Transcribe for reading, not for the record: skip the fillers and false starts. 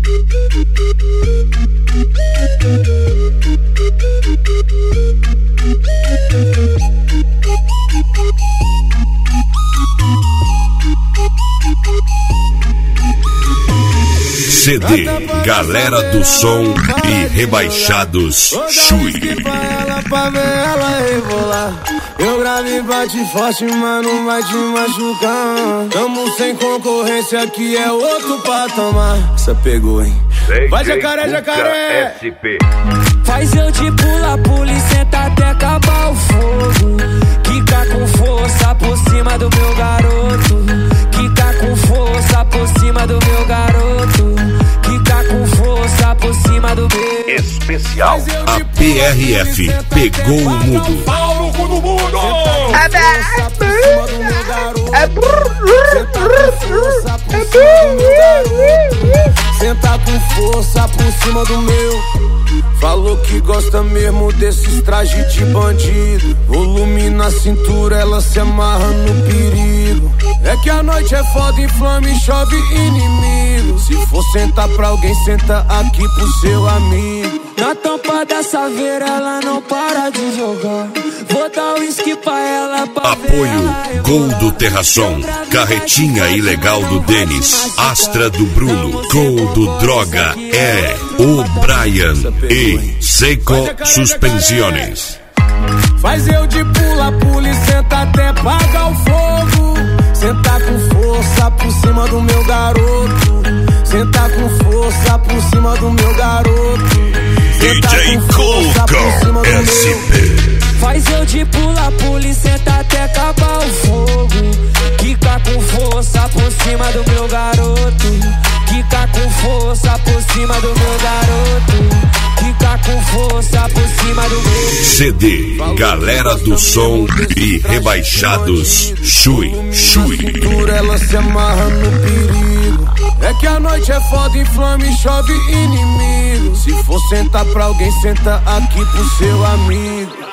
CD Galera do Som e Rebaixados Chui. Pra ver ela rebolar. Eu grave bate forte, mas não vai te machucar. Tamo sem concorrência, que é outro patamar. Essa pegou, hein? Vai jacaré, jacaré. SP. Faz eu te pula e senta até acabar o fogo. Quica com força por cima do meu garoto. Quica com força por cima do meu garoto. Quica com força por cima do meu. Especial. A PRF pegou o mudo. Paulo com o mundo. Senta com força por cima do meu. Falou que gosta mesmo desses trajes de bandido. Volume na cintura, ela se amarra no perigo. É que a noite é foda, inflama e chove inimigo. Se for sentar pra alguém, senta aqui pro seu amigo. Na tampa da saveira ela não para de jogar. Vou dar uísque pra ela pra Apoio Gol do Terração, Carretinha Ilegal do Denis, Astra do Bruno, Gol do Droga é o Brian e Seco Suspensões. Faz eu de pula e senta até pagar o fogo. Senta com força por cima do meu garoto. Senta com força por cima do meu garoto. DJ Coco SP. Faz eu de pula e senta até acabar o fogo. Quica com força por cima do meu garoto. Quica com força por cima do meu garoto. Quica com força por cima do meu. CD Galera do Som e Rebaixados Chui. Ela se amarra no perigo. É que a noite é foda, inflama e chove inimigo. Se for sentar pra alguém, senta aqui pro seu amigo.